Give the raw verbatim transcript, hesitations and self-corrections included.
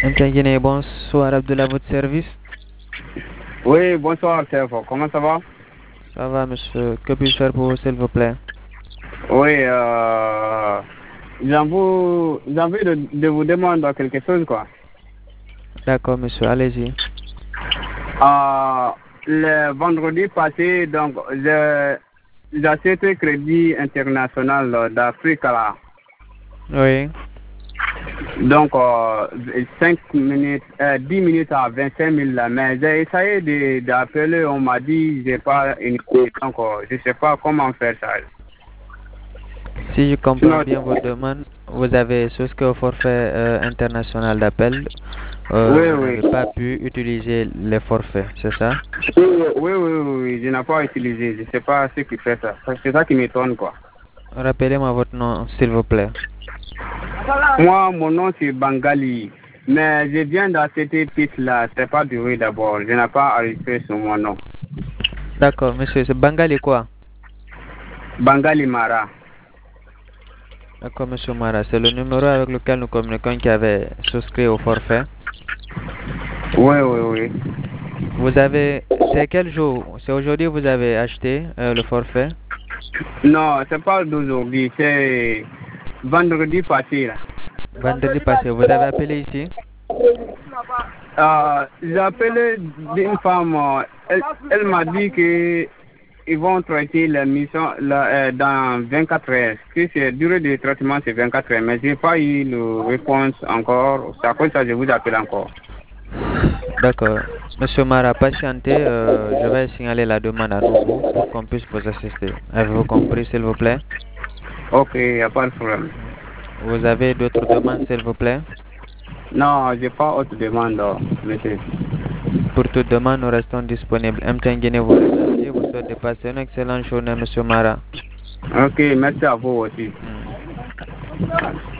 Mtangene, bonsoir Abdullah, votre service. Oui, bonsoir, chef. Comment ça va? Ça va, monsieur. Que puis-je faire pour vous, s'il vous plaît? Oui, euh, j'ai envie, j'ai envie de, de vous demander quelque chose, quoi. D'accord, monsieur, allez-y. Euh, le vendredi passé, donc, j'ai j'ai acheté Crédit International d'Afrique, là. Oui. Donc, euh, cinq minutes, euh, dix minutes à vingt-cinq mille, là. Mais j'ai essayé de- d'appeler, on m'a dit, j'ai pas une compte, donc, euh, je sais pas comment faire ça. Si je comprends Sinon, bien votre demande, vous avez souscrit au forfait euh, international d'appel. Euh, oui, vous oui. n'avez pas pu utiliser les forfaits, c'est ça? Oui, oui, oui, oui, oui, je n'ai pas utilisé. Je ne sais pas ce qui fait ça. C'est ça qui m'étonne, quoi. Rappelez-moi votre nom, s'il vous plaît. Moi, mon nom, c'est Bangali. Mais je viens d'acheter piste-là. C'est pas duré d'abord. Je n'ai pas enregistré sur mon nom. D'accord, monsieur, c'est Bangali quoi? Bangali Mara. D'accord, monsieur Mara, c'est le numéro avec lequel nous communiquons qui avait souscrit au forfait. Oui, oui, oui. Vous avez, c'est quel jour? C'est aujourd'hui que vous avez acheté euh, le forfait? Non, c'est pas d'aujourd'hui. C'est vendredi passé, là. Vendredi passé, vous avez appelé ici? Euh, j'ai appelé une femme. euh, Elle, elle m'a dit que ils vont traiter la mission là, euh, dans vingt-quatre heures. Que c'est durée de traitement, c'est vingt-quatre heures. Mais je n'ai pas eu de réponse encore. C'est à cause de ça que je vous appelle encore. D'accord. Monsieur Mara, patientez, euh, je vais signaler la demande à nouveau pour qu'on puisse vous assister. Avez-vous compris, s'il vous plaît? Ok, il n'y a pas de problème. Vous avez d'autres demandes, s'il vous plaît? Non, je n'ai pas autre demande, euh, monsieur. Pour toute demande, nous restons disponibles. M T N Guinée vous remercie. Vous souhaite de passer une excellente journée, monsieur Mara. Ok, merci à vous aussi. Hmm.